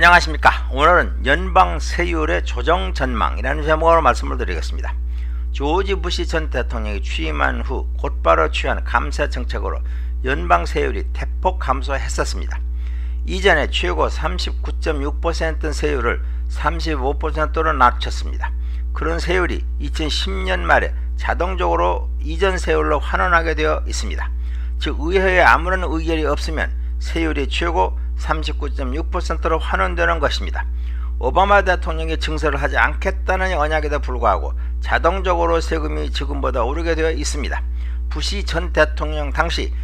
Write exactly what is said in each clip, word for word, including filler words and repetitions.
안녕하십니까. 오늘은 연방 세율의 조정 전망이라는 제목으로 말씀을 드리겠습니다. 조지 부시 전 대통령이 취임한 후 곧바로 취한 감세 정책으로 연방 세율이 대폭 감소했었습니다. 이전에 최고 삼십구 점 육 퍼센트 세율을 삼십오 퍼센트로 낮췄습니다. 그런 세율이 이천십 년 말에 자동적으로 이전 세율로 환원하게 되어 있습니다. 즉 의회에 아무런 의결이 없으면 세율이 최고 삼십구 점 육 퍼센트로 환원되는 것입니다. 오바마 대통령이 증서를 하지 않겠다는 언약에도 불구하고 자동적으로 세금이 지금보다 오르게 되어 있습니다. 부시 전 대통령 당시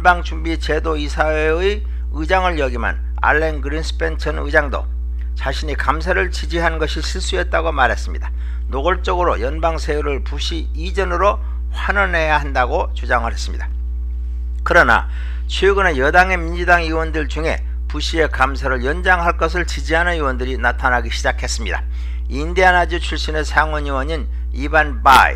연방준비제도이사회의 의장을 역임한 알렌 그린스팬 전 의장도 자신이 감세를 지지한 것이 실수였다고 말했습니다. 노골적으로 연방 세율을 부시 이전으로 환원해야 한다고 주장을 했습니다. 그러나 최근에 여당의 민주당 의원들 중에 부시의 감세를 연장할 것을 지지하는 의원들이 나타나기 시작했습니다. 인디애나주 출신의 상원의원인 이반 바이,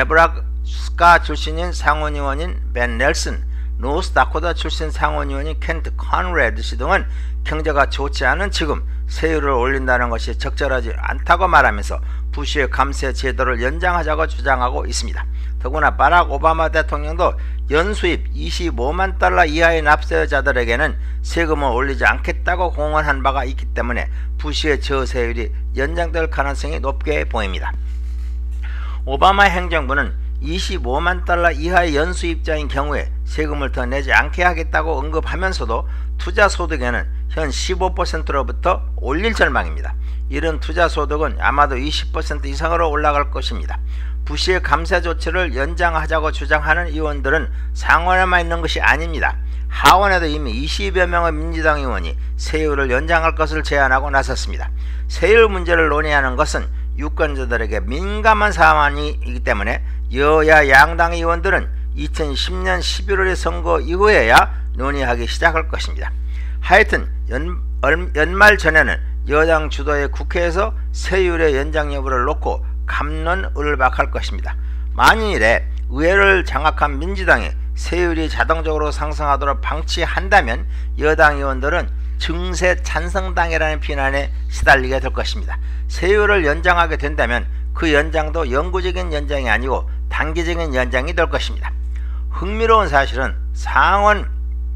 네브라스카 출신인 상원의원인 벤 넬슨, 노스다코타 출신 상원의원인 켄트 컨레드 씨 등은 경제가 좋지 않은 지금 세율을 올린다는 것이 적절하지 않다고 말하면서 부시의 감세 제도를 연장하자고 주장하고 있습니다. 더구나 바락 오바마 대통령도 연수입 이십오만 달러 이하의 납세자들에게는 세금을 올리지 않겠다고 공언한 바가 있기 때문에 부시의 저세율이 연장될 가능성이 높게 보입니다. 오바마 행정부는 이십오만 달러 이하의 연수입자인 경우에 세금을 더 내지 않게 하겠다고 언급하면서도 투자소득에는 현 십오 퍼센트로부터 올릴 전망입니다. 이런 투자소득은 아마도 이십 퍼센트 이상으로 올라갈 것입니다. 부시의 감세 조치를 연장하자고 주장하는 의원들은 상원에만 있는 것이 아닙니다. 하원에도 이미 이십여 명의 민주당 의원이 세율을 연장할 것을 제안하고 나섰습니다. 세율 문제를 논의하는 것은 유권자들에게 민감한 사안이기 때문에 여야 양당 의원들은 이천십 년 십일월의 선거 이후에야 논의하기 시작할 것입니다. 하여튼 연, 연말 전에는 여당 주도의 국회에서 세율의 연장 여부를 놓고 갑론을박할 것입니다. 만일에 의회를 장악한 민주당이 세율이 자동적으로 상승하도록 방치한다면 여당 의원들은 증세 찬성당이라는 비난에 시달리게 될 것입니다. 세율을 연장하게 된다면 그 연장도 영구적인 연장이 아니고 단기적인 연장이 될 것입니다. 흥미로운 사실은 상원과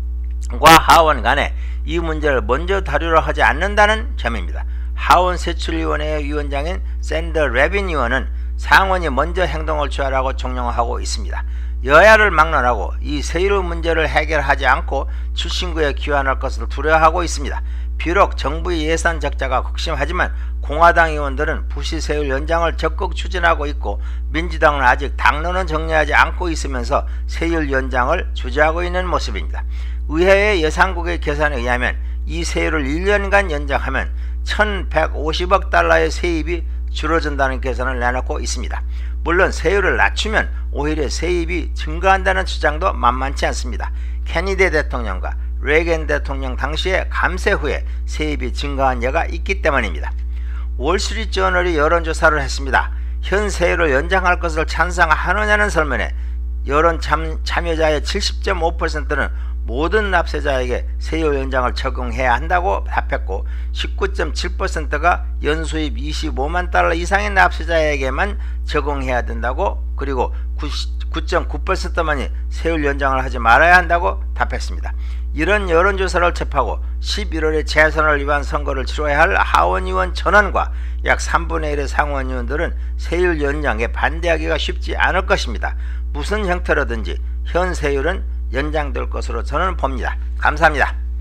하원 간에 이 문제를 먼저 다루려 하지 않는다는 점입니다. 하원 세출위원회 위원장인 샌더 레빈 의원은 상원이 먼저 행동을 취하라고 종용하고 있습니다. 여야를 막론하고 이 세율 문제를 해결하지 않고 출신구에 귀환할 것을 두려워하고 있습니다. 비록 정부의 예산 적자가 극심하지만 공화당 의원들은 부시 세율 연장을 적극 추진하고 있고 민주당은 아직 당론은 정리하지 않고 있으면서 세율 연장을 주저하고 있는 모습입니다. 의회의 예산국의 계산에 의하면 이 세율을 일 년간 연장하면 천백오십억 달러의 세입이 줄어든다는 계산을 내놓고 있습니다. 물론 세율을 낮추면 오히려 세입이 증가한다는 주장도 만만치 않습니다. 케니디 대통령과 레이건 대통령 당시에 감세 후에 세입이 증가한 예가 있기 때문입니다. 월스트리트저널이 여론조사를 했습니다. 현 세율을 연장할 것을 찬성하느냐는 설문에 여론 참, 참여자의 칠십 점 오 퍼센트는 모든 납세자에게 세율 연장을 적용해야 한다고 답했고 십구 점 칠 퍼센트가 연수입 이십오만 달러 이상의 납세자에게만 적용해야 된다고, 그리고 구 점 구 퍼센트만이 세율 연장을 하지 말아야 한다고 답했습니다. 이런 여론조사를 접하고 십일월에 재선을 위한 선거를 치러야 할 하원의원 전원과 약 삼분의 일의 상원의원들은 세율 연장에 반대하기가 쉽지 않을 것입니다. 무슨 형태로든지 현 세율은 연장될 것으로 저는 봅니다. 감사합니다.